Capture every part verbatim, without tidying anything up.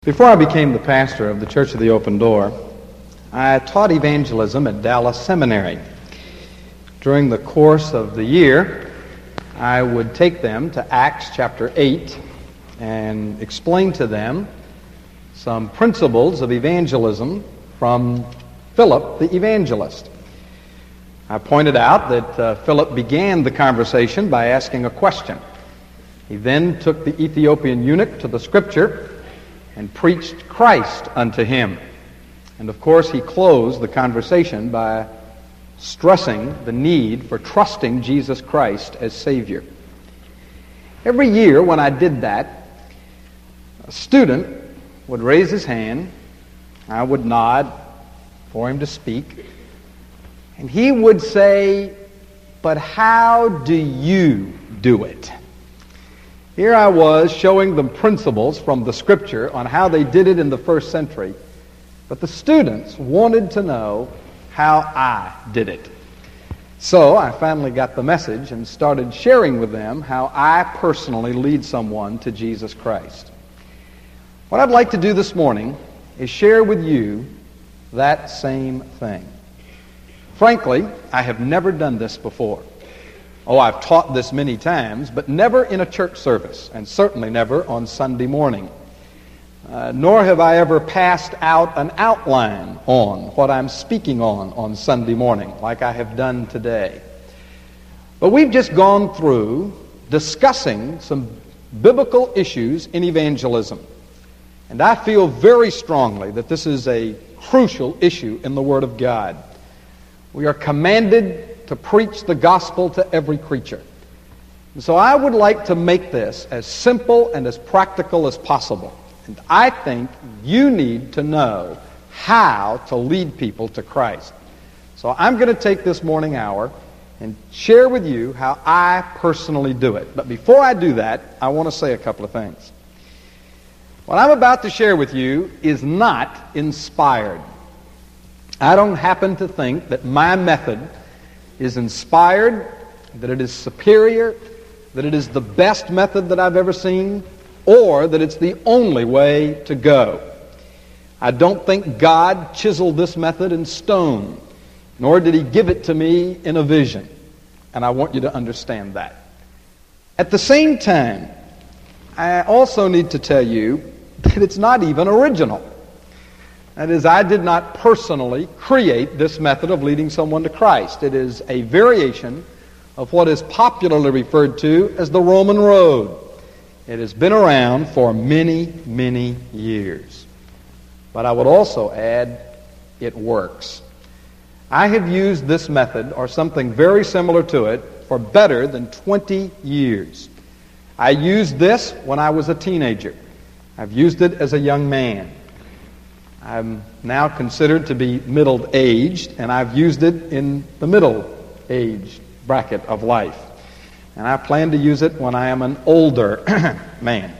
Before I became the pastor of the Church of the Open Door, I taught evangelism at Dallas Seminary. During the course of the year, I would take them to Acts chapter eight and explain to them some principles of evangelism from Philip the evangelist. I pointed out that uh, Philip began the conversation by asking a question. He then took the Ethiopian eunuch to the Scripture and preached Christ unto him. And of course, he closed the conversation by stressing the need for trusting Jesus Christ as Savior. Every year when I did that, a student would raise his hand, I would nod for him to speak, and he would say, "But how do you do it?" Here I was showing them principles from the Scripture on how they did it in the first century, but the students wanted to know how I did it. So I finally got the message and started sharing with them how I personally lead someone to Jesus Christ. What I'd like to do this morning is share with you that same thing. Frankly, I have never done this before. Oh, I've taught this many times, but never in a church service, and certainly never on Sunday morning. Uh, nor have I ever passed out an outline on what I'm speaking on on Sunday morning, like I have done today. But we've just gone through discussing some biblical issues in evangelism. And I feel very strongly that this is a crucial issue in the Word of God. We are commanded to preach the gospel to every creature. And so I would like to make this as simple and as practical as possible. And I think you need to know how to lead people to Christ. So I'm going to take this morning hour and share with you how I personally do it. But before I do that, I want to say a couple of things. What I'm about to share with you is not inspired. I don't happen to think that my method is inspired, that it is superior, that it is the best method that I've ever seen, or that it's the only way to go. I don't think God chiseled this method in stone, nor did He give it to me in a vision. And I want you to understand that. At the same time, I also need to tell you that it's not even original. That is, I did not personally create this method of leading someone to Christ. It is a variation of what is popularly referred to as the Roman road. It has been around for many, many years. But I would also add, it works. I have used this method, or something very similar to it, for better than twenty years. I used this when I was a teenager. I've used it as a young man. I'm now considered to be middle-aged, and I've used it in the middle-age bracket of life. And I plan to use it when I am an older man.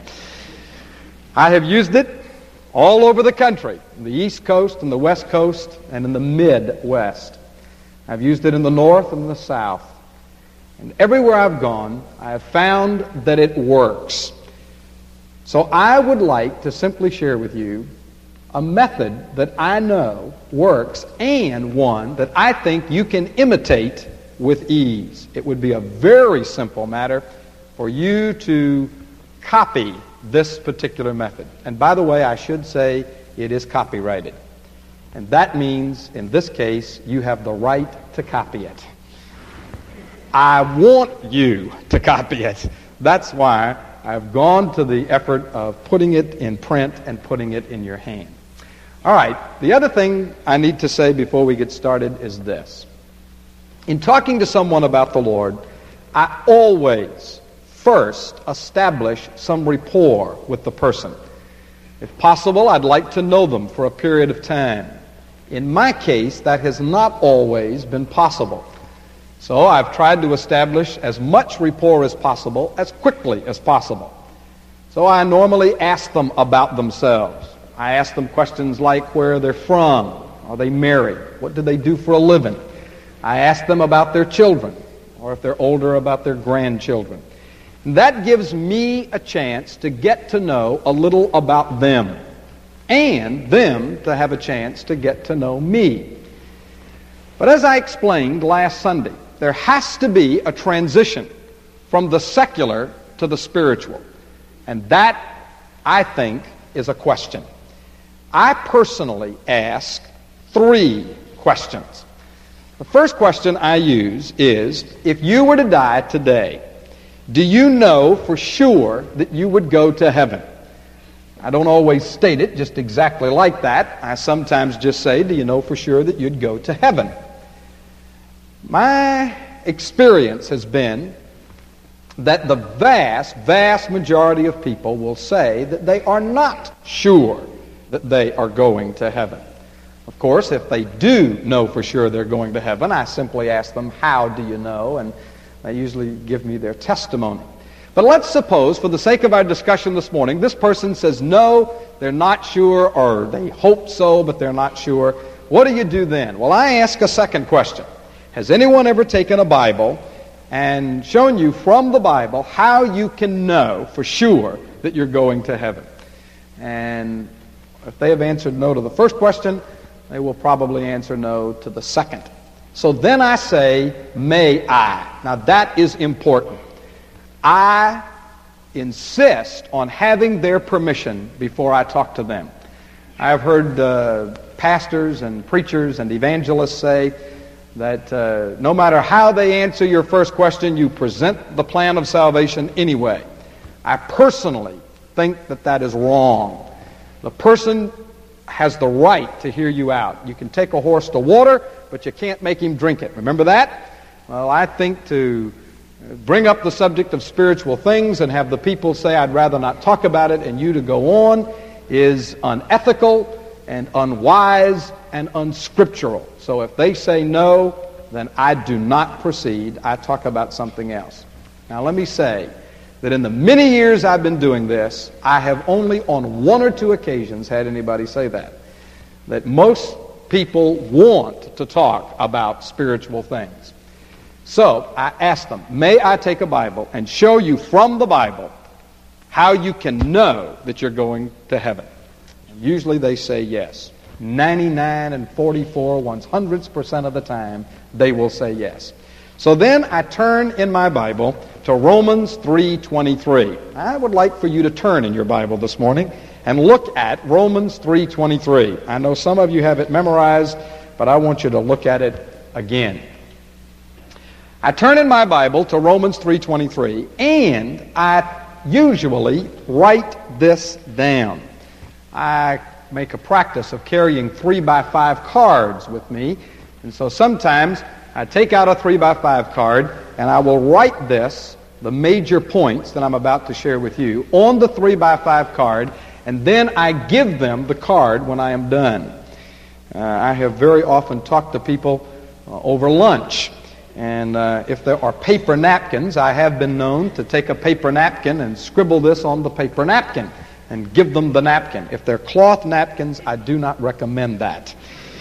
I have used it all over the country, in the East Coast and the West Coast, and in the Midwest. I've used it in the North and the South. And everywhere I've gone, I have found that it works. So I would like to simply share with you a method that I know works, and one that I think you can imitate with ease. It would be a very simple matter for you to copy this particular method. And by the way, I should say it is copyrighted. And that means, in this case, you have the right to copy it. I want you to copy it. That's why I've gone to the effort of putting it in print and putting it in your hand. All right, the other thing I need to say before we get started is this. In talking to someone about the Lord, I always first establish some rapport with the person. If possible, I'd like to know them for a period of time. In my case, that has not always been possible. So I've tried to establish as much rapport as possible, as quickly as possible. So I normally ask them about themselves. I ask them questions like where they're from, are they married, what do they do for a living. I ask them about their children, or if they're older, about their grandchildren. And that gives me a chance to get to know a little about them. and them to have a chance to get to know me. But as I explained last Sunday, there has to be a transition from the secular to the spiritual. And that, I think, is a question. I personally ask three questions. The first question I use is, if you were to die today, do you know for sure that you would go to heaven? I don't always state it just exactly like that. I sometimes just say, do you know for sure that you'd go to heaven? My experience has been that the vast, vast majority of people will say that they are not sure that they are going to heaven. Of course, if they do know for sure they're going to heaven, I simply ask them, how do you know? And they usually give me their testimony. But let's suppose, for the sake of our discussion this morning, this person says no, they're not sure, or they hope so, but they're not sure. What do you do then? Well, I ask a second question. Has anyone ever taken a Bible and shown you from the Bible how you can know for sure that you're going to heaven? And if they have answered no to the first question, they will probably answer no to the second. So then I say, may I? Now that is important. I insist on having their permission before I talk to them. I have heard uh, pastors and preachers and evangelists say that uh, no matter how they answer your first question, you present the plan of salvation anyway. I personally think that that is wrong. The person has the right to hear you out. You can take a horse to water, but you can't make him drink it. Remember that? Well, I think to bring up the subject of spiritual things and have the people say, I'd rather not talk about it, and you to go on, is unethical and unwise and unscriptural. So if they say no, then I do not proceed. I talk about something else. Now let me say that in the many years I've been doing this, I have only on one or two occasions had anybody say that. That most people want to talk about spiritual things. So I ask them, may I take a Bible and show you from the Bible how you can know that you're going to heaven? And usually they say yes. ninety-nine and forty-four, one hundredths percent of the time, they will say yes. So then I turn in my Bible to Romans three twenty-three. I would like for you to turn in your Bible this morning and look at Romans three twenty-three. I know some of you have it memorized, but I want you to look at it again. I turn in my Bible to Romans three twenty-three, and I usually write this down. I make a practice of carrying three by five cards with me, and so sometimes I take out a three by five card and I will write this, the major points that I'm about to share with you, on the three by five card, and then I give them the card when I am done. Uh, I have very often talked to people uh, over lunch, and uh, if there are paper napkins, I have been known to take a paper napkin and scribble this on the paper napkin and give them the napkin. If they're cloth napkins, I do not recommend that.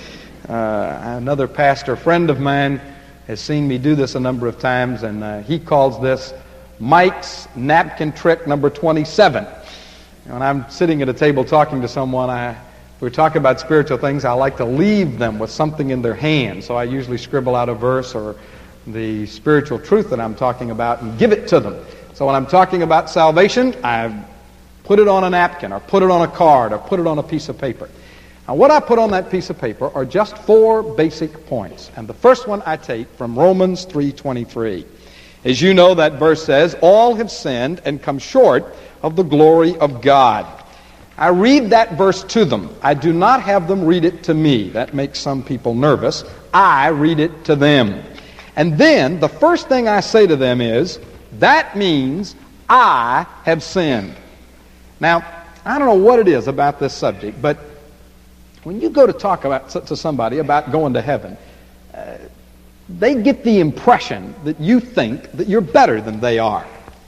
Uh, another pastor friend of mine has seen me do this a number of times, and uh, he calls this Mike's napkin trick number twenty-seven. When I'm sitting at a table talking to someone, I, if we're talking about spiritual things, I like to leave them with something in their hand. So I usually scribble out a verse or the spiritual truth that I'm talking about and give it to them. So when I'm talking about salvation, I put it on a napkin or put it on a card or put it on a piece of paper. Now what I put on that piece of paper are just four basic points. And the first one I take from Romans three twenty-three. As you know, that verse says, all have sinned and come short of the glory of God. I read that verse to them. I do not have them read it to me. That makes some people nervous. I read it to them. And then the first thing I say to them is, that means I have sinned. Now, I don't know what it is about this subject, but when you go to talk about to somebody about going to heaven, uh, they get the impression that you think that you're better than they are.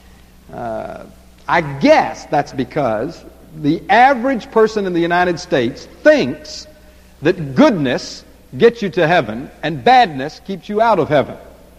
Uh, I guess that's because the average person in the United States thinks that goodness gets you to heaven and badness keeps you out of heaven.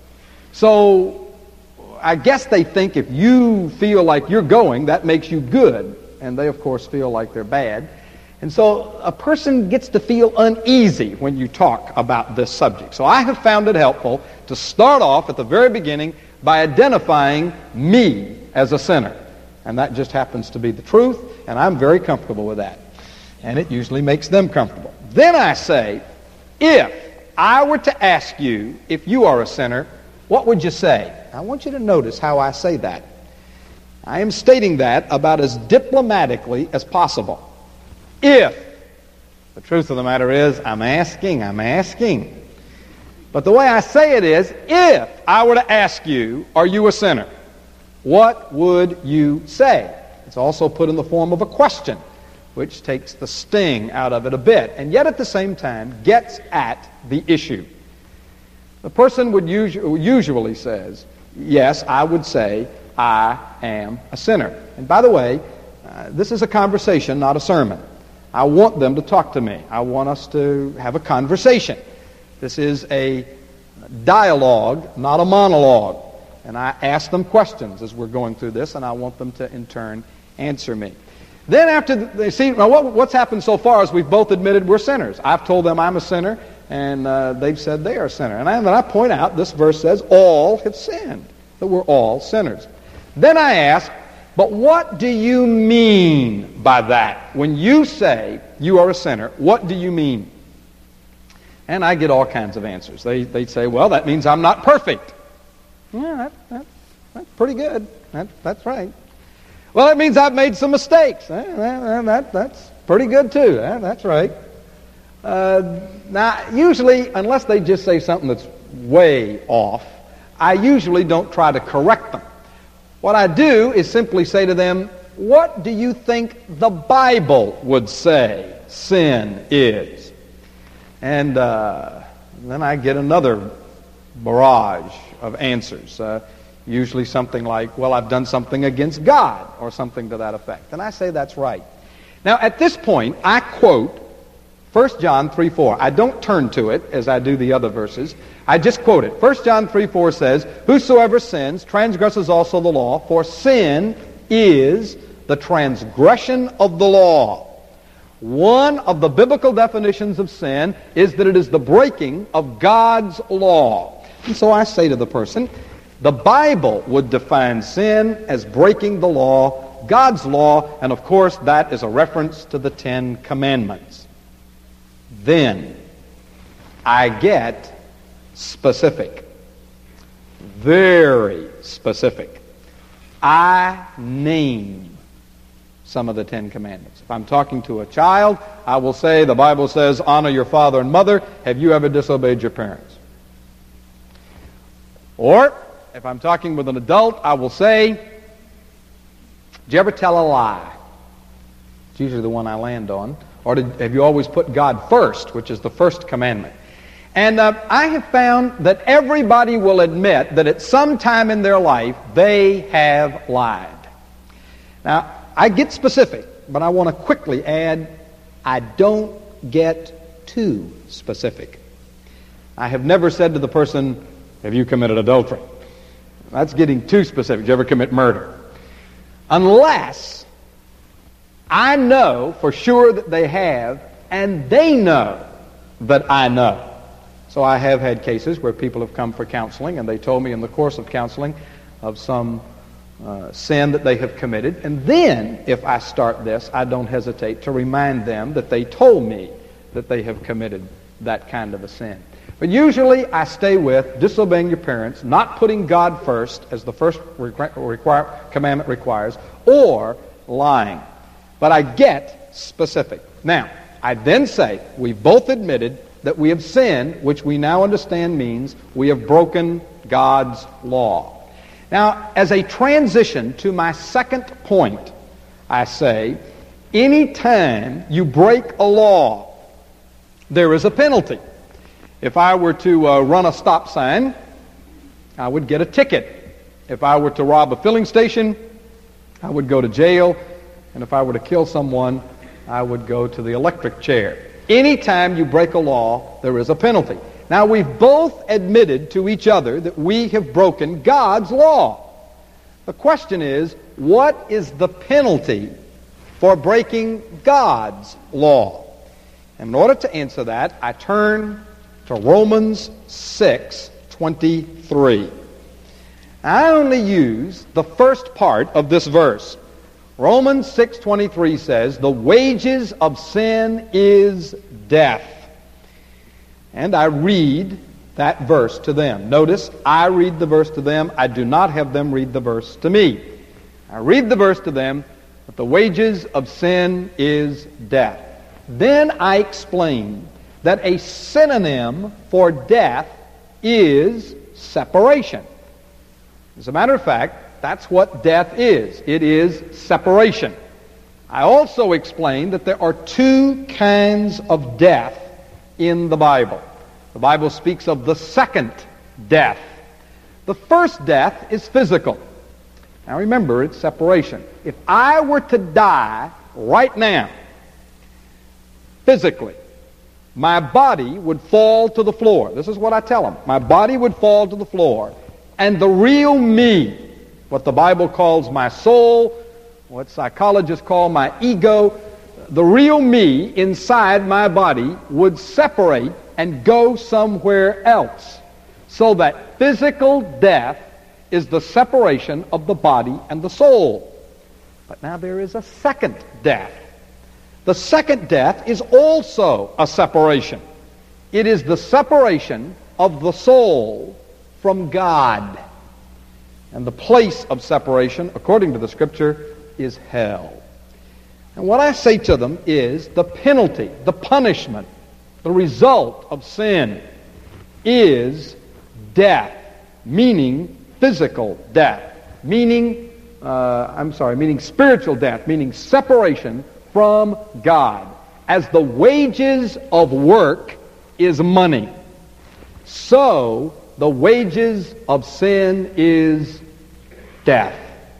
So I guess they think if you feel like you're going, that makes you good. And they, of course, feel like they're bad. And so a person gets to feel uneasy when you talk about this subject. So I have found it helpful to start off at the very beginning by identifying me as a sinner. And that just happens to be the truth, and I'm very comfortable with that. And it usually makes them comfortable. Then I say, if I were to ask you if you are a sinner, what would you say? I want you to notice how I say that. I am stating that about as diplomatically as possible. If. The truth of the matter is, I'm asking, I'm asking. But the way I say it is, if I were to ask you, are you a sinner? What would you say? It's also put in the form of a question, which takes the sting out of it a bit, and yet at the same time gets at the issue. The person would usu- usually says, yes, I would say, I am a sinner. And by the way, uh, this is a conversation, not a sermon. I want them to talk to me. I want us to have a conversation. This is a dialogue, not a monologue. And I ask them questions as we're going through this, and I want them to, in turn, answer me. Then after they see, now what, what's happened so far is we've both admitted we're sinners. I've told them I'm a sinner, and uh, they've said they are a sinner. And I, then I point out, this verse says, all have sinned, that we're all sinners. Then I ask, but what do you mean by that? When you say you are a sinner, what do you mean? And I get all kinds of answers. They they say, well, that means I'm not perfect. Yeah, that, that, that's pretty good. That, that's right. Well, it means I've made some mistakes. Eh, that, that, that's pretty good too. Eh, that's right. Uh, now, usually, unless they just say something that's way off, I usually don't try to correct them. What I do is simply say to them, what do you think the Bible would say sin is? And uh, then I get another barrage of answers. Uh, usually something like, well, I've done something against God, or something to that effect. And I say that's right. Now, at this point, I quote First John three four. I don't turn to it as I do the other verses. I just quote it. First John three four says, whosoever sins transgresses also the law, for sin is the transgression of the law. One of the biblical definitions of sin is that it is the breaking of God's law. And so I say to the person, the Bible would define sin as breaking the law, God's law, and of course that is a reference to the Ten Commandments. Then I get specific. Very specific. I name some of the Ten Commandments. If I'm talking to a child, I will say, the Bible says, honor your father and mother. Have you ever disobeyed your parents? Or, if I'm talking with an adult, I will say, did you ever tell a lie? It's usually the one I land on. Or did, have you always put God first, which is the first commandment? And uh, I have found that everybody will admit that at some time in their life they have lied. Now, I get specific, but I want to quickly add, I don't get too specific. I have never said to the person, have you committed adultery? That's getting too specific. Did you ever commit murder? Unless I know for sure that they have, and they know that I know. So I have had cases where people have come for counseling, and they told me in the course of counseling of some uh, sin that they have committed. And then, if I start this, I don't hesitate to remind them that they told me that they have committed that kind of a sin. But usually I stay with disobeying your parents, not putting God first, as the first requ- require, commandment requires, or lying. But I get specific. Now, I then say, we've both admitted that we have sinned, which we now understand means we have broken God's law. Now, as a transition to my second point, I say, any time you break a law, there is a penalty. If I were to uh, run a stop sign, I would get a ticket. If I were to rob a filling station, I would go to jail. And if I were to kill someone, I would go to the electric chair. Anytime you break a law, there is a penalty. Now, we've both admitted to each other that we have broken God's law. The question is, what is the penalty for breaking God's law? And in order to answer that, I turn to Romans six twenty-three. I only use the first part of this verse. Romans six twenty-three says, "The wages of sin is death." And I read that verse to them. Notice, I read the verse to them. I do not have them read the verse to me. I read the verse to them, but the wages of sin is death. Then I explain that a synonym for death is separation. As a matter of fact, that's what death is. It is separation. I also explain that there are two kinds of death in the Bible. The Bible speaks of the second death. The first death is physical. Now remember, it's separation. If I were to die right now, physically, my body would fall to the floor. This is what I tell them. My body would fall to the floor, and the real me, what the Bible calls my soul, what psychologists call my ego, the real me inside my body would separate and go somewhere else. So that physical death is the separation of the body and the soul. But now there is a second death. The second death is also a separation. It is the separation of the soul from God. And the place of separation, according to the Scripture, is hell. And what I say to them is the penalty, the punishment, the result of sin is death, meaning physical death, meaning, uh, I'm sorry, meaning spiritual death, meaning separation from God. As the wages of work is money, so the wages of sin is death.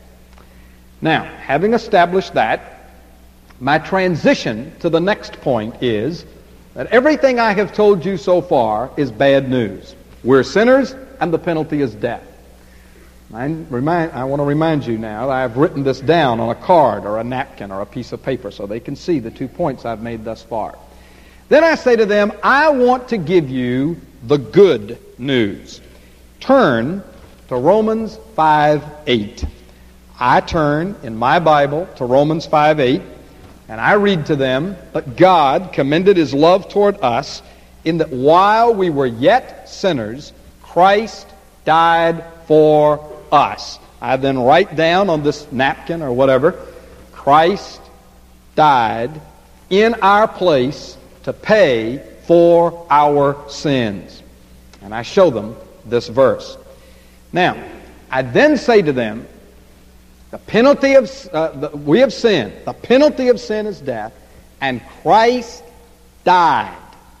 Now, having established that, my transition to the next point is that everything I have told you so far is bad news. We're sinners, and the penalty is death. I, remind, I want to remind you now that I've written this down on a card or a napkin or a piece of paper so they can see the two points I've made thus far. Then I say to them, I want to give you the good news. Turn to Romans five eight. I turn in my Bible to Romans five eight, and I read to them, "But God commended His love toward us in that while we were yet sinners, Christ died for us." I then write down on this napkin or whatever, Christ died in our place to pay for our sins. And I show them this verse. Now, I then say to them, the penalty of, uh, the, we have sinned. The penalty of sin is death, and Christ died.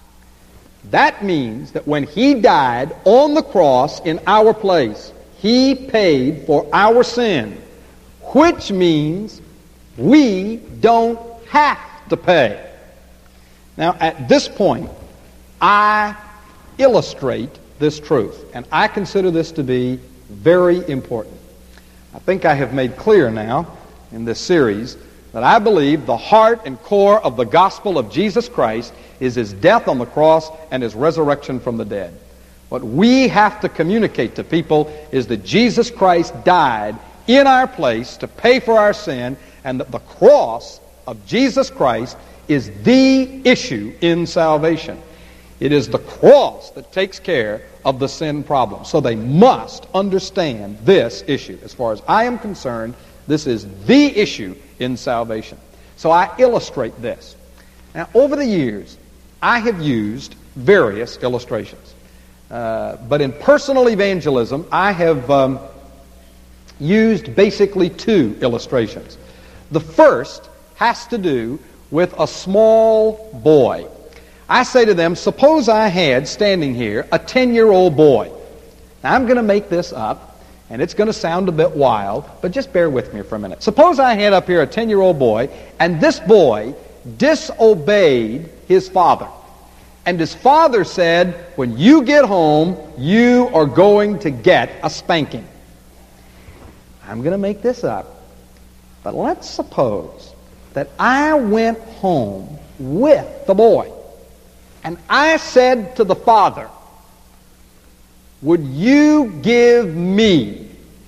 That means that when He died on the cross in our place, He paid for our sin, which means we don't have to pay. Now, at this point, I illustrate this truth, and I consider this to be very important. I think I have made clear now in this series that I believe the heart and core of the gospel of Jesus Christ is His death on the cross and His resurrection from the dead. What we have to communicate to people is that Jesus Christ died in our place to pay for our sin, and that the cross of Jesus Christ is the issue in salvation. It is the cross that takes care of the sin problem. So they must understand this issue. As far as I am concerned, this is the issue in salvation. So I illustrate this. Now, over the years, I have used various illustrations. Uh, but in personal evangelism, I have um, used basically two illustrations. The first has to do with a small boy. I say to them, suppose I had standing here a ten-year-old boy. Now, I'm going to make this up, and it's going to sound a bit wild, but just bear with me for a minute. Suppose I had up here a ten-year-old boy, and this boy disobeyed his father. And his father said, when you get home, you are going to get a spanking. I'm going to make this up, but let's suppose that I went home with the boy and I said to the father, would you give me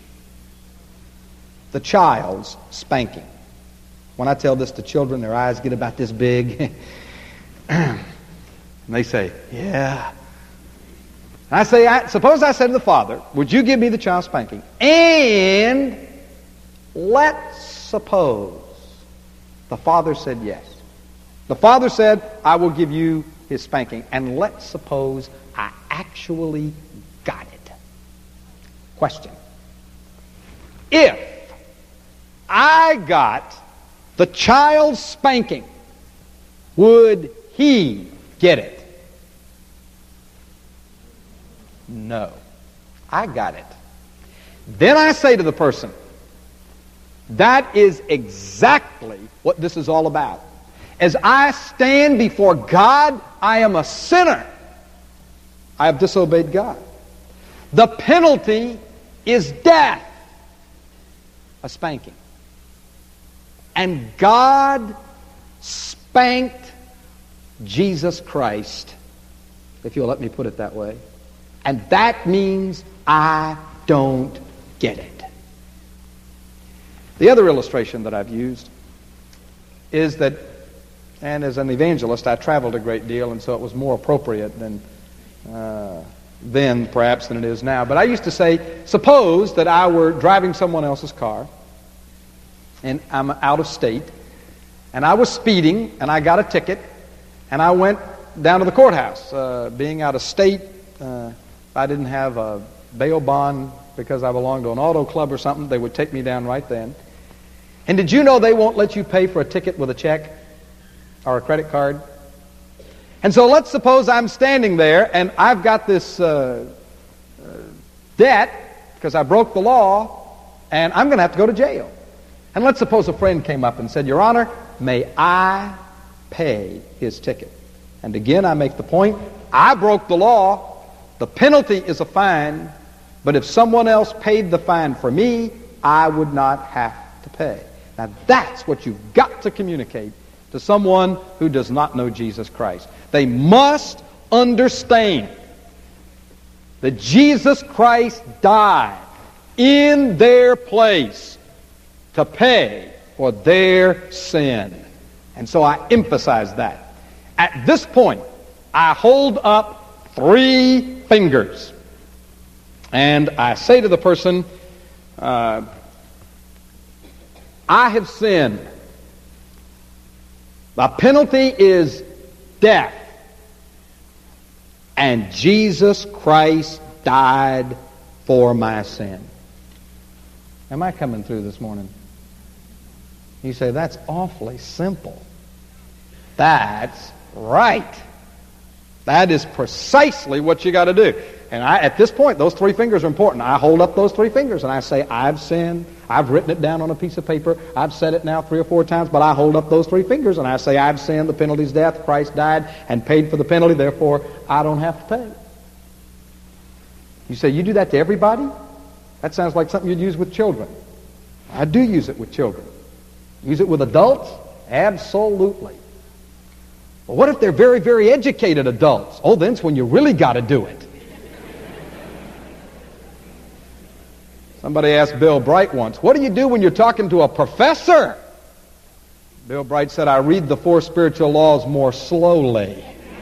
the child's spanking? When I tell this to children, their eyes get about this big. And they say, yeah. And I say, I, suppose I said to the father, would you give me the child's spanking? And let's suppose the father said yes. The father said, I will give you his spanking. And let's suppose I actually got it. Question. If I got the child's spanking, would he get it? No. I got it. Then I say to the person, that is exactly what this is all about. As I stand before God, I am a sinner. I have disobeyed God. The penalty is death, a spanking. And God spanked Jesus Christ, if you'll let me put it that way. And that means I don't get it. The other illustration that I've used is that, and as an evangelist, I traveled a great deal, and so it was more appropriate than uh, then, perhaps, than it is now. But I used to say, suppose that I were driving someone else's car, and I'm out of state, and I was speeding, and I got a ticket, and I went down to the courthouse. Uh, being out of state, uh, if I didn't have a bail bond because I belonged to an auto club or something, they would take me down right then. And did you know they won't let you pay for a ticket with a check or a credit card? And so let's suppose I'm standing there and I've got this uh, uh, debt because I broke the law, and I'm going to have to go to jail. And let's suppose a friend came up and said, Your Honor, may I pay his ticket? And again, I make the point, I broke the law. The penalty is a fine, but if someone else paid the fine for me, I would not have to pay. Now that's what you've got to communicate to someone who does not know Jesus Christ. They must understand that Jesus Christ died in their place to pay for their sin. And so I emphasize that. At this point, I hold up three fingers. And I say to the person, uh, I have sinned. The penalty is death. And Jesus Christ died for my sin. Am I coming through this morning? You say, that's awfully simple. That's right. That is precisely what you got to do. And I, at this point, those three fingers are important. I hold up those three fingers and I say, I've sinned. I've written it down on a piece of paper. I've said it now three or four times, but I hold up those three fingers and I say, I've sinned. The penalty is death. Christ died and paid for the penalty. Therefore, I don't have to pay. You say, you do that to everybody? That sounds like something you'd use with children. I do use it with children. Use it with adults? Absolutely. Well, what if they're very, very educated adults? Oh, then's when you really got to do it. Somebody asked Bill Bright once, what do you do when you're talking to a professor? Bill Bright said, I read the four spiritual laws more slowly.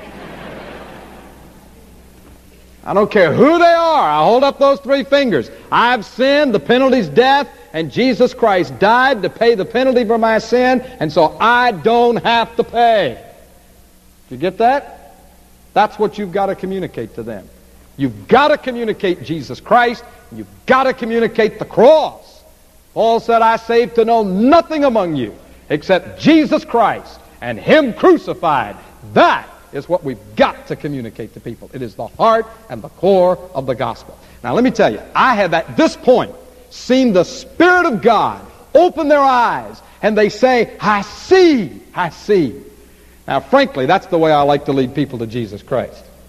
I don't care who they are. I hold up those three fingers. I've sinned, the penalty's death, and Jesus Christ died to pay the penalty for my sin, and so I don't have to pay. You get that? That's what you've got to communicate to them. You've got to communicate Jesus Christ. You've got to communicate the cross. Paul said, I saved to know nothing among you except Jesus Christ and Him crucified. That is what we've got to communicate to people. It is the heart and the core of the gospel. Now let me tell you, I have at this point seen the Spirit of God open their eyes, and they say, I see, I see. Now frankly, that's the way I like to lead people to Jesus Christ.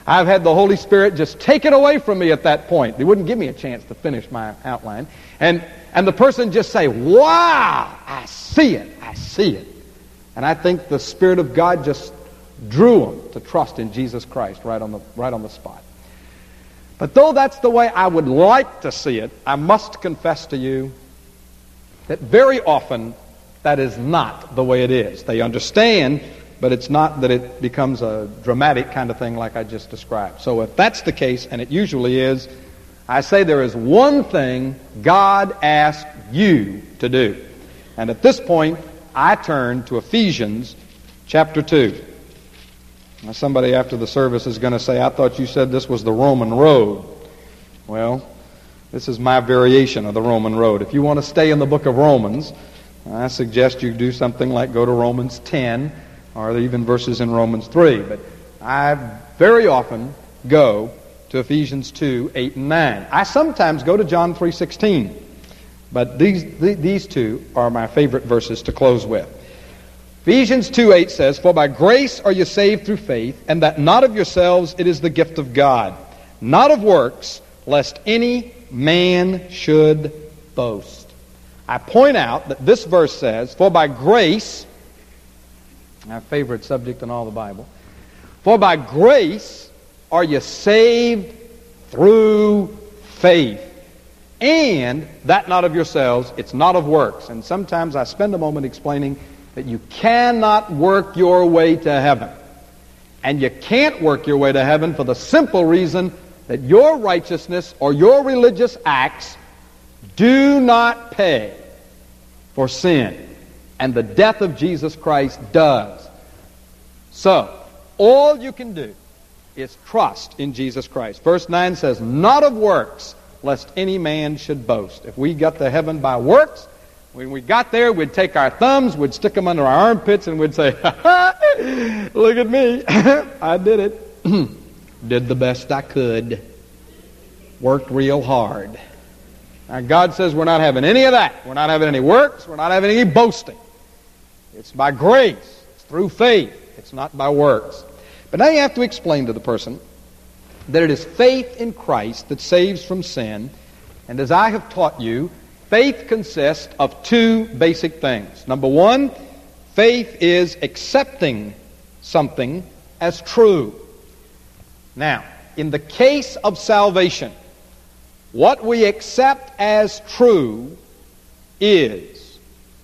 I've had the Holy Spirit just take it away from me at that point. They wouldn't give me a chance to finish my outline. And, and the person just say, wow, I see it, I see it. And I think the Spirit of God just drew them to trust in Jesus Christ right on the, right on the spot. But though that's the way I would like to see it, I must confess to you that very often that is not the way it is. They understand, but it's not that it becomes a dramatic kind of thing like I just described. So if that's the case, and it usually is, I say there is one thing God asked you to do. And at this point, I turn to Ephesians chapter two. Now somebody after the service is going to say, I thought you said this was the Roman road. Well, this is my variation of the Roman road. If you want to stay in the book of Romans, I suggest you do something like go to Romans ten, or even verses in Romans three. But I very often go to Ephesians two, eight, and nine. I sometimes go to John three sixteen. But these, these two are my favorite verses to close with. Ephesians two eight says, For by grace are you saved through faith, and that not of yourselves, it is the gift of God, not of works, lest any man should boast. I point out that this verse says, For by grace, my favorite subject in all the Bible, for by grace are you saved through faith, and that not of yourselves, it's not of works. And sometimes I spend a moment explaining that you cannot work your way to heaven. And you can't work your way to heaven for the simple reason that your righteousness or your religious acts do not pay for sin. And the death of Jesus Christ does. So, all you can do is trust in Jesus Christ. Verse nine says, Not of works, lest any man should boast. If we got to heaven by works, when we got there, we'd take our thumbs, we'd stick them under our armpits, and we'd say, ha ha, look at me. I did it. Did the best I could. Worked real hard. Now, God says we're not having any of that. We're not having any works. We're not having any boasting. It's by grace. It's through faith. It's not by works. But now you have to explain to the person that it is faith in Christ that saves from sin. And as I have taught you, faith consists of two basic things. Number one, faith is accepting something as true. Now, in the case of salvation, what we accept as true is...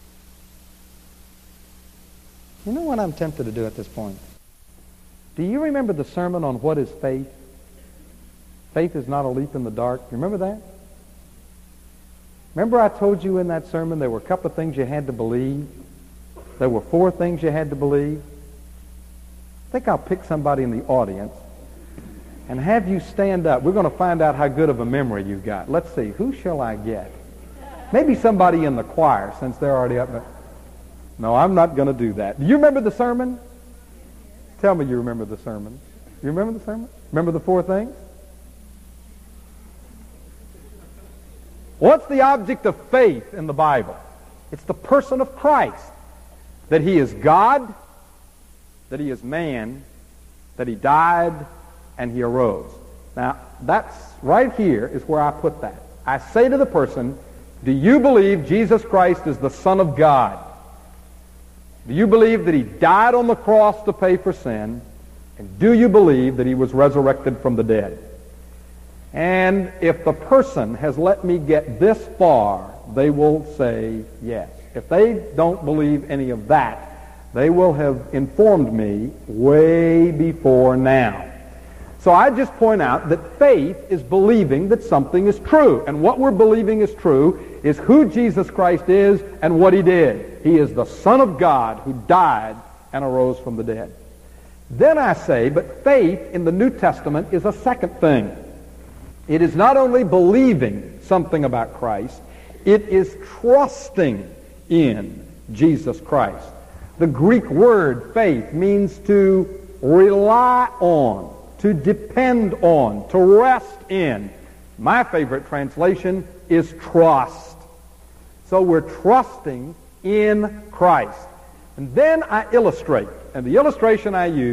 You know what I'm tempted to do at this point? Do you remember the sermon on what is faith? Faith is not a leap in the dark. You remember that? Remember I told you in that sermon there were a couple of things you had to believe? There were four things you had to believe? I think I'll pick somebody in the audience and have you stand up. We're going to find out how good of a memory you've got. Let's see. Who shall I get? Maybe somebody in the choir, since they're already up there. No, I'm not going to do that. Do you remember the sermon? Tell me you remember the sermon. You remember the sermon? Remember the four things? What's the object of faith in the Bible? It's the person of Christ. That He is God, that He is man, that He died, and He arose. Now, that's right here is where I put that. I say to the person, do you believe Jesus Christ is the Son of God? Do you believe that He died on the cross to pay for sin? And do you believe that He was resurrected from the dead? And if the person has let me get this far, they will say yes. If they don't believe any of that, they will have informed me way before now. So I just point out that faith is believing that something is true. And what we're believing is true is who Jesus Christ is and what He did. He is the Son of God who died and arose from the dead. Then I say, but faith in the New Testament is a second thing. It is not only believing something about Christ, it is trusting in Jesus Christ. The Greek word faith means to rely on, to depend on, to rest in. My favorite translation is trust. So we're trusting in Christ. And then I illustrate. And the illustration I use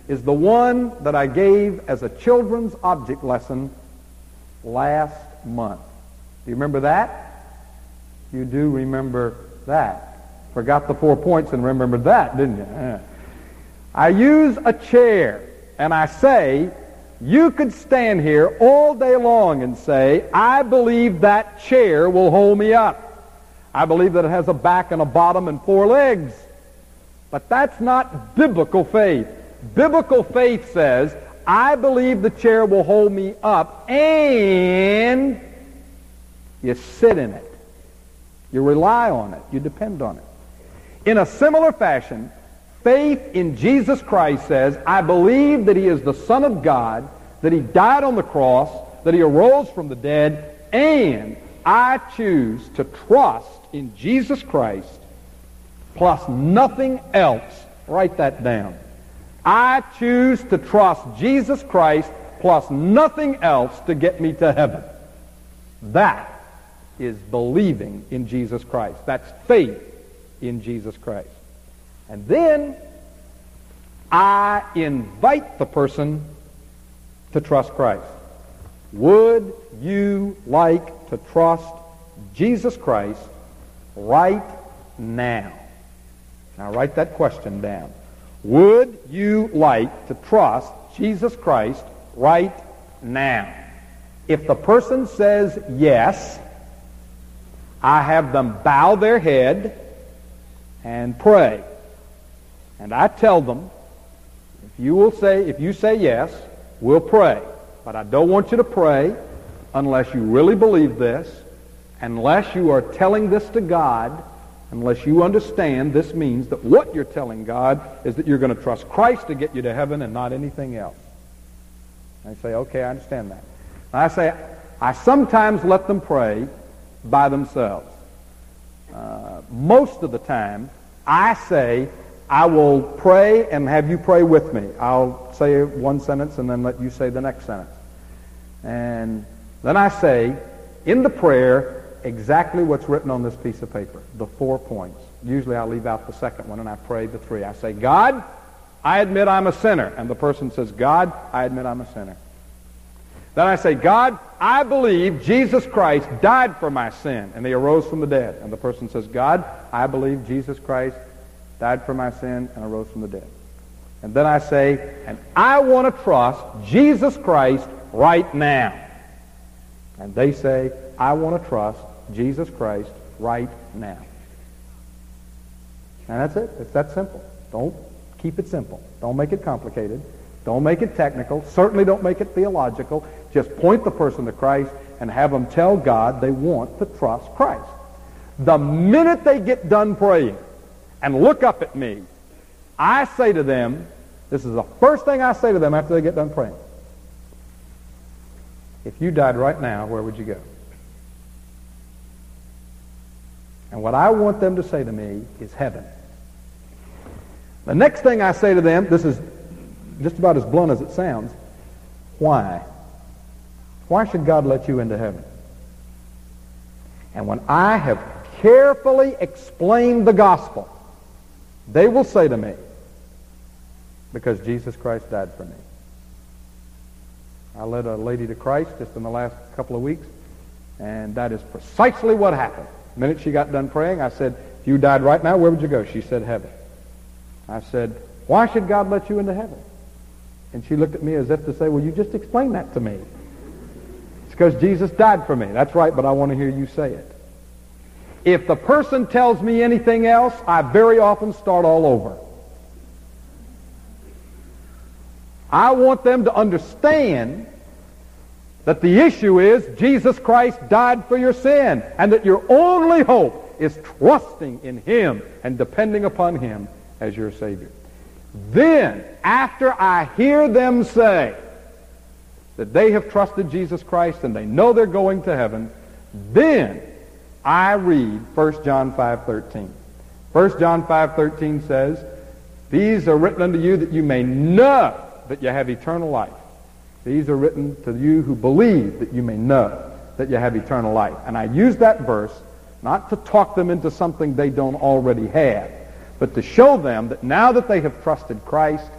is the one that I gave as a children's object lesson last month. Do you remember that? You do remember that. Forgot the four points and remembered that, didn't you? Yeah. I use a chair, and I say, you could stand here all day long and say, I believe that chair will hold me up. I believe that it has a back and a bottom and four legs. But that's not biblical faith. Biblical faith says, I believe the chair will hold me up, and you sit in it. You rely on it. You depend on it. In a similar fashion, faith in Jesus Christ says, I believe that he is the Son of God, that he died on the cross, that he arose from the dead, and I choose to trust in Jesus Christ plus nothing else. Write that down. I choose to trust Jesus Christ plus nothing else to get me to heaven. That is believing in Jesus Christ. That's faith in Jesus Christ. And then I invite the person to trust Christ. Would you like to trust Jesus Christ right now? Now write that question down. Would you like to trust Jesus Christ right now? If the person says yes, I have them bow their head and pray. And I tell them, if you will say, if you say yes, we'll pray. But I don't want you to pray unless you really believe this, unless you are telling this to God, unless you understand this means that what you're telling God is that you're going to trust Christ to get you to heaven and not anything else. I say, okay, I understand that. And I say, I sometimes let them pray by themselves. Uh, most of the time, I say, I will pray and have you pray with me. I'll say one sentence and then let you say the next sentence. And then I say, in the prayer, exactly what's written on this piece of paper, the four points. Usually I leave out the second one and I pray the three. I say, God, I admit I'm a sinner. And the person says, God, I admit I'm a sinner. Then I say, God, I believe Jesus Christ died for my sin and he arose from the dead. And the person says, God, I believe Jesus Christ died for my sin and arose from the dead. And then I say, and I want to trust Jesus Christ right now. And they say, I want to trust Jesus Christ right now. And that's it. It's that simple. Don't keep it simple. Don't make it complicated. Don't make it technical. Certainly don't make it theological. Just point the person to Christ and have them tell God they want to trust Christ. The minute they get done praying and look up at me, I say to them, this is the first thing I say to them after they get done praying. If you died right now, where would you go? And what I want them to say to me is heaven. The next thing I say to them, this is just about as blunt as it sounds, why? Why should God let you into heaven? And when I have carefully explained the gospel, they will say to me, because Jesus Christ died for me. I led a lady to Christ just in the last couple of weeks, and that is precisely what happened. The minute she got done praying, I said, if you died right now, where would you go? She said, heaven. I said, why should God let you into heaven? And she looked at me as if to say, well, you just explained that to me. It's because Jesus died for me. That's right, but I want to hear you say it. If the person tells me anything else, I very often start all over. I want them to understand that the issue is Jesus Christ died for your sin, and that your only hope is trusting in him and depending upon him as your Savior. Then, after I hear them say that they have trusted Jesus Christ and they know they're going to heaven, then I read First John five thirteen. First John five thirteen says, these are written unto you that you may know that you have eternal life. These are written to you who believe that you may know that you have eternal life. And I use that verse not to talk them into something they don't already have, but to show them that now that they have trusted Christ,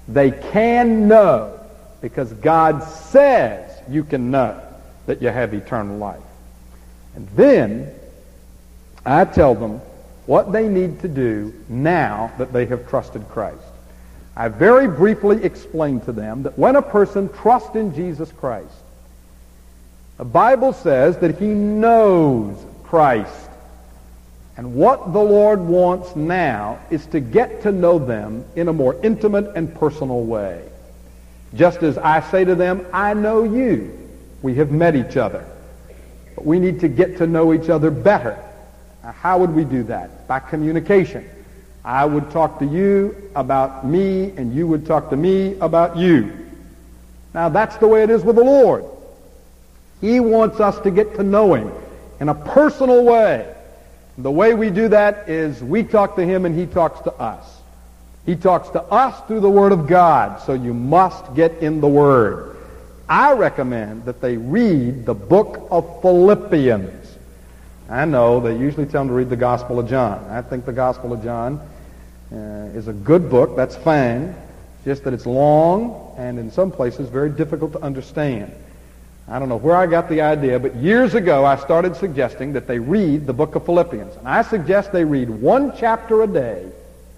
They can know because God says you can know that you have eternal life. And then I tell them what they need to do now that they have trusted Christ. I very briefly explained to them that when a person trusts in Jesus Christ, the Bible says that he knows Christ. And what the Lord wants now is to get to know them in a more intimate and personal way. Just as I say to them, I know you. We have met each other. But we need to get to know each other better. Now, how would we do that? By communication. I would talk to you about me, and you would talk to me about you. Now, that's the way it is with the Lord. He wants us to get to know him in a personal way. The way we do that is we talk to him and he talks to us. He talks to us through the Word of God, so you must get in the Word. I recommend that they read the book of Philippians. I know they usually tell them to read the Gospel of John. I think the Gospel of John uh, is a good book. That's fine. It's just that it's long and in some places very difficult to understand. I don't know where I got the idea, but years ago I started suggesting that they read the book of Philippians. And I suggest they read one chapter a day,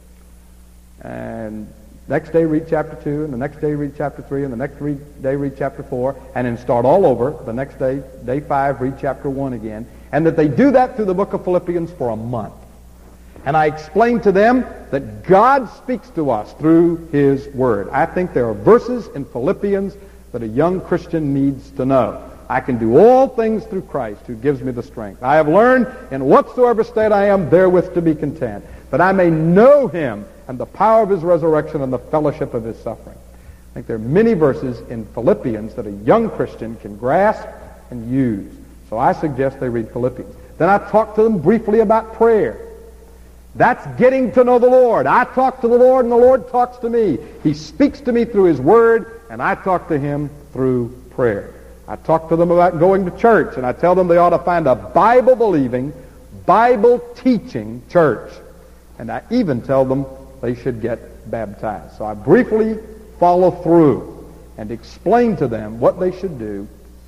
and next day read chapter two, and the next day read chapter three, and the next day read chapter four, and then start all over. The next day, day five, read chapter one again. And that they do that through the book of Philippians for a month. And I explained to them that God speaks to us through his Word. I think there are verses in Philippians that a young Christian needs to know. I can do all things through Christ who gives me the strength. I have learned in whatsoever state I am therewith to be content, that I may know him and the power of his resurrection and the fellowship of his suffering. I think there are many verses in Philippians that a young Christian can grasp and use. So I suggest they read Philippians. Then I talk to them briefly about prayer. That's getting to know the Lord. I talk to the Lord and the Lord talks to me. He speaks to me through his Word, and I talk to him through prayer. I talk to them about going to church, and I tell them they ought to find a Bible-believing, Bible-teaching church. And I even tell them they should get baptized. So I briefly follow through and explain to them what they should do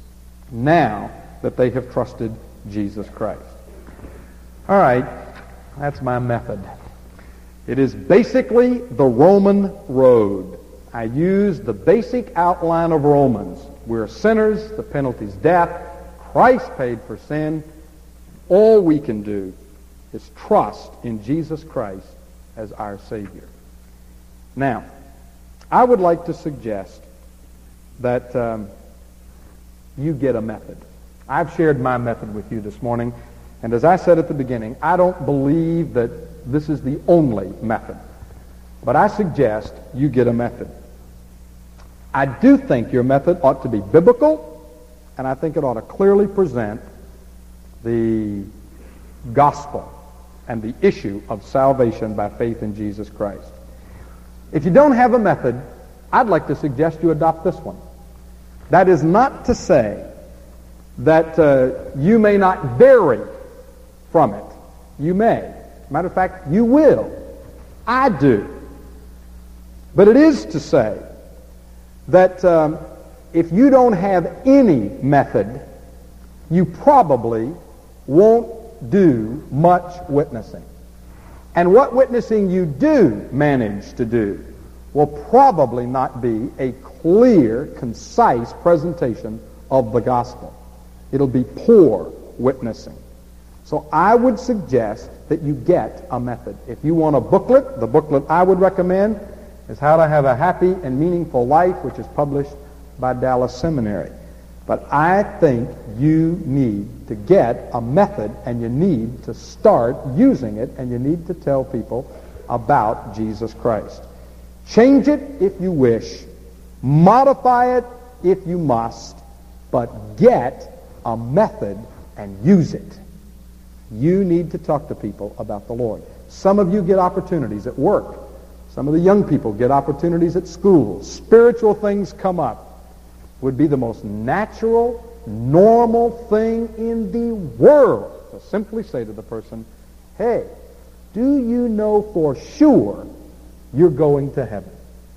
now that they have trusted Jesus Christ. All right. That's my method. It is basically the Roman road. I use the basic outline of Romans. We're sinners, the penalty's death. Christ paid for sin. All we can do is trust in Jesus Christ as our Savior. Now, I would like to suggest that um, you get a method. I've shared my method with you this morning. And as I said at the beginning, I don't believe that this is the only method. But I suggest you get a method. I do think your method ought to be biblical, and I think it ought to clearly present the gospel and the issue of salvation by faith in Jesus Christ. If you don't have a method, I'd like to suggest you adopt this one. That is not to say that uh, you may not vary from it. You may. Matter of fact, you will. I do. But it is to say that um, if you don't have any method, you probably won't do much witnessing. And what witnessing you do manage to do will probably not be a clear, concise presentation of the gospel. It'll be poor witnessing. So I would suggest that you get a method. If you want a booklet, the booklet I would recommend is How to Have a Happy and Meaningful Life, which is published by Dallas Seminary. But I think you need to get a method, and you need to start using it, and you need to tell people about Jesus Christ. Change it if you wish. Modify it if you must. But get a method and use it. You need to talk to people about the Lord. Some of you get opportunities at work. Some of the young people get opportunities at school. Spiritual things come up. It would be the most natural, normal thing in the world to simply say to the person, hey, do you know for sure you're going to heaven?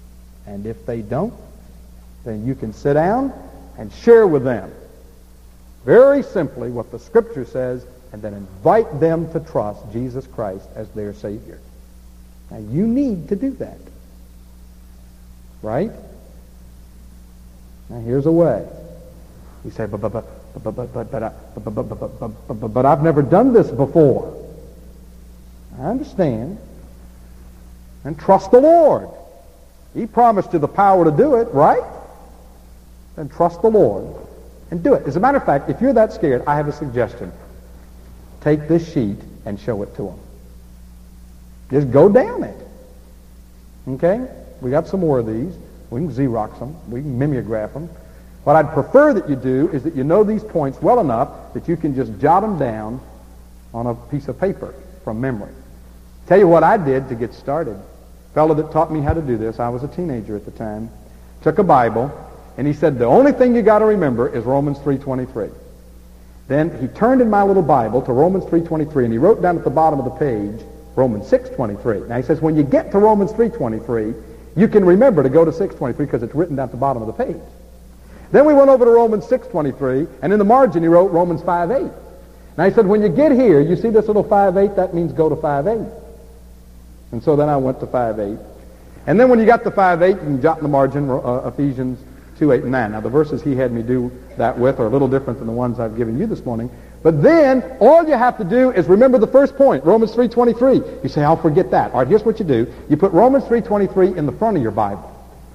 And if they don't, then you can sit down and share with them very simply what the Scripture says, and then invite them to trust Jesus Christ as their Savior. Now, you need to do that. Right? Now, here's a way. You say, but, but, but, but, but, but, but, but, but, but, but, but, but I've never done this before. I understand. And trust the Lord. He promised you the power to do it, right? Then trust the Lord and do it. As a matter of fact, if you're that scared, I have a suggestion. Take this sheet and show it to them. Just go down it. Okay? We got some more of these. We can Xerox them. We can mimeograph them. What I'd prefer that you do is that you know these points well enough that you can just jot them down on a piece of paper from memory. Tell you what I did to get started. A fellow that taught me how to do this, I was a teenager at the time, took a Bible, and he said, the only thing you got to remember is Romans three twenty-three. Then he turned in my little Bible to Romans three twenty-three, and he wrote down at the bottom of the page, Romans six twenty-three. Now he says, when you get to Romans three twenty-three, you can remember to go to six twenty-three because it's written down at the bottom of the page. Then we went over to Romans six twenty-three, and in the margin he wrote Romans five eight. Now he said, when you get here, you see this little five eight, that means go to five eight. And so then I went to five eight. And then when you got to five eight, you can jot in the margin uh, Ephesians two eight and nine. Now the verses he had me do that with are a little different than the ones I've given you this morning. But then all you have to do is remember the first point, Romans three twenty-three. You say, I'll forget that. All right, here's what you do. You put Romans three twenty-three in the front of your Bible.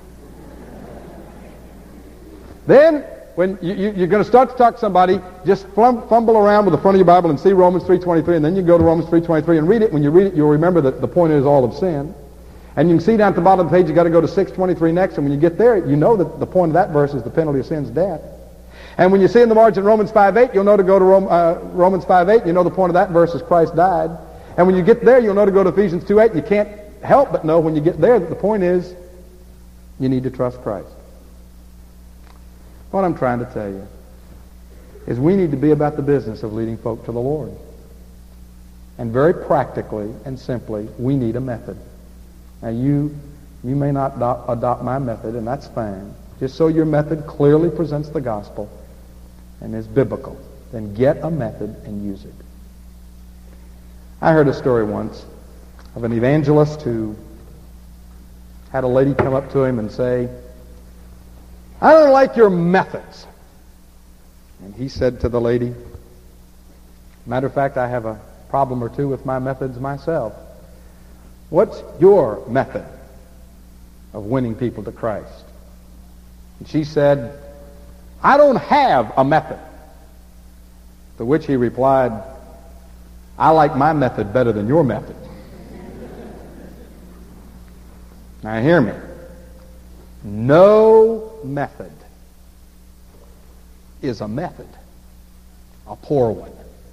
Then, when you, you, you're going to start to talk to somebody, just flum, fumble around with the front of your Bible and see Romans three twenty-three, and then you go to Romans three twenty-three and read it. When you read it, you'll remember that the point is all of sin. And you can see down at the bottom of the page, you've got to go to six twenty-three next, and when you get there, you know that the point of that verse is the penalty of sin's death. And when you see in the margin Romans five eight, you'll know to go to Rome, uh, Romans five eight, you know the point of that verse is Christ died. And when you get there, you'll know to go to Ephesians two eight, and you can't help but know when you get there that the point is you need to trust Christ. What I'm trying to tell you is we need to be about the business of leading folk to the Lord. And very practically and simply, we need a method. Now you, you may not adopt, adopt my method, and that's fine. Just so your method clearly presents the gospel and is biblical, then get a method and use it. I heard a story once of an evangelist who had a lady come up to him and say, I don't like your methods. And he said to the lady, matter of fact, I have a problem or two with my methods myself. What's your method of winning people to Christ? And she said, I don't have a method. To which he replied, I like my method better than your method. Now hear me. No method is a method, a poor one.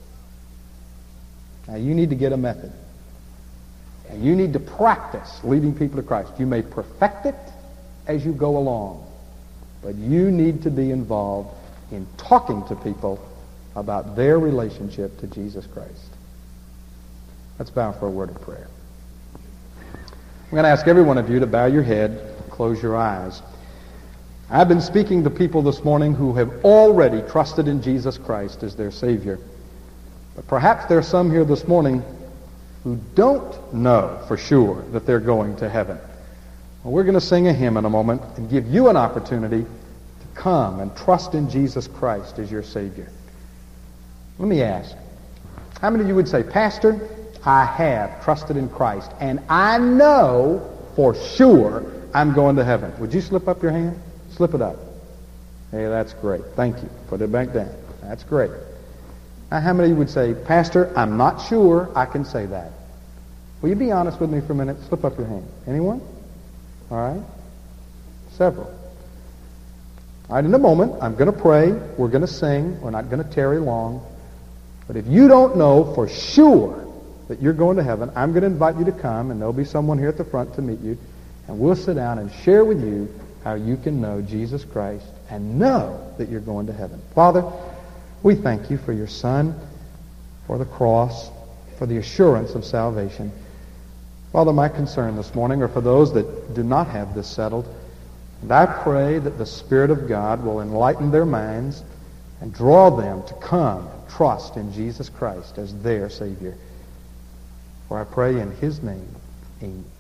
Now you need to get a method. And you need to practice leading people to Christ. You may perfect it as you go along, but you need to be involved in talking to people about their relationship to Jesus Christ. Let's bow for a word of prayer. I'm going to ask every one of you to bow your head, close your eyes. I've been speaking to people this morning who have already trusted in Jesus Christ as their Savior. But perhaps there are some here this morning who don't know for sure that they're going to heaven. Well, we're going to sing a hymn in a moment and give you an opportunity to come and trust in Jesus Christ as your Savior. Let me ask, how many of you would say, Pastor, I have trusted in Christ, and I know for sure I'm going to heaven? Would you slip up your hand? Slip it up. Hey, that's great. Thank you. Put it back down. That's great. Now, how many of you would say, Pastor, I'm not sure I can say that? Will you be honest with me for a minute? Slip up your hand. Anyone? All right. Several. All right, in a moment, I'm going to pray. We're going to sing. We're not going to tarry long. But if you don't know for sure that you're going to heaven, I'm going to invite you to come, and there'll be someone here at the front to meet you, and we'll sit down and share with you how you can know Jesus Christ and know that you're going to heaven. Father, we thank you for your Son, for the cross, for the assurance of salvation. Father, my concern this morning are for those that do not have this settled. And I pray that the Spirit of God will enlighten their minds and draw them to come and trust in Jesus Christ as their Savior. For I pray in His name, amen.